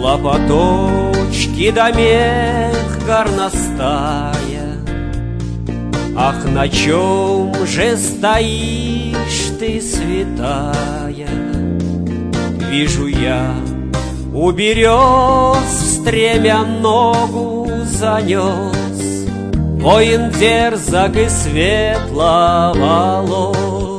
лопаточки да мех горностая. Ах, на чем же стоишь ты, святая? Вижу я, у берез в стремя ногу занес воин дерзок и светловолос.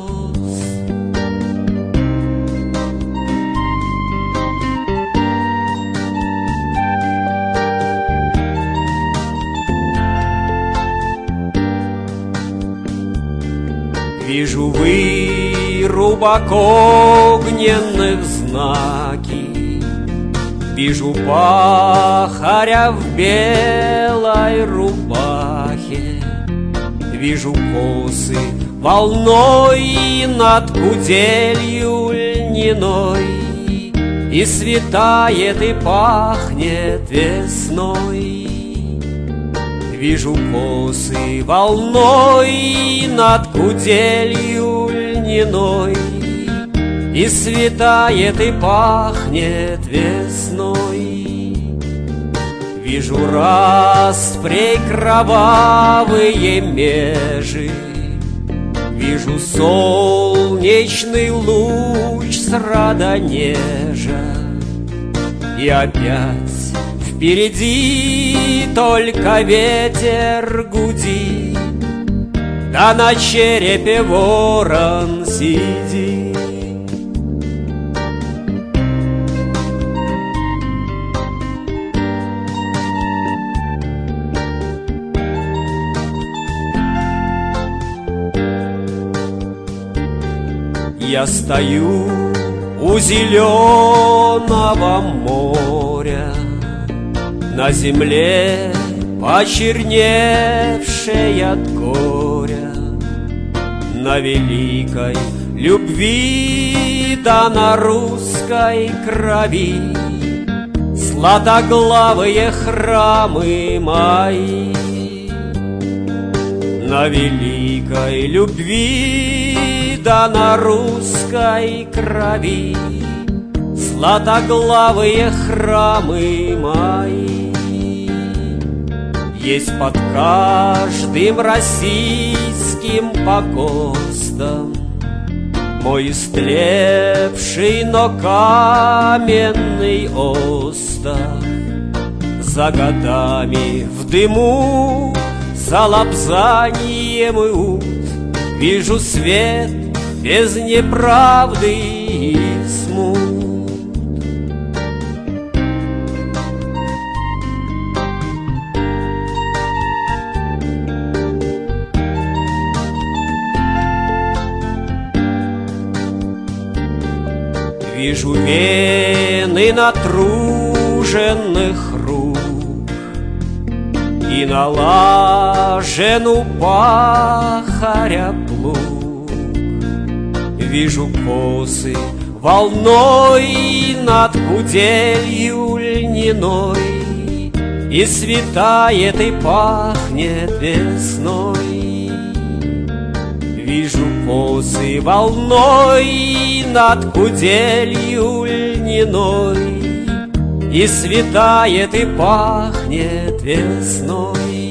Вижу вырубок огненных знаки, вижу пахаря в белой рубахе, вижу косы волной над куделью льняной, и светает, и пахнет весной. Вижу косы волной над куделью льняной, и светает, и пахнет весной. Вижу распрей кровавые межи, вижу солнечный луч с радонежа, и опять впереди только ветер гудит, да на черепе ворон сидит. Я стою у зеленого моря, на земле почерневшей от горя, на великой любви да на русской крови златоглавые храмы мои. На великой любви да на русской крови златоглавые храмы мои. Есть под каждым российским погостом мой истлевший, но каменный остов. За годами в дыму, за лапзанием и ут вижу свет без неправды и смут. Вижу вены натруженных рук и налажен пахаря плуг. Вижу косы волной над куделью льняной, и светает, и пахнет весной. Вижу косы волной над куделью льняной, и светает, и пахнет весной.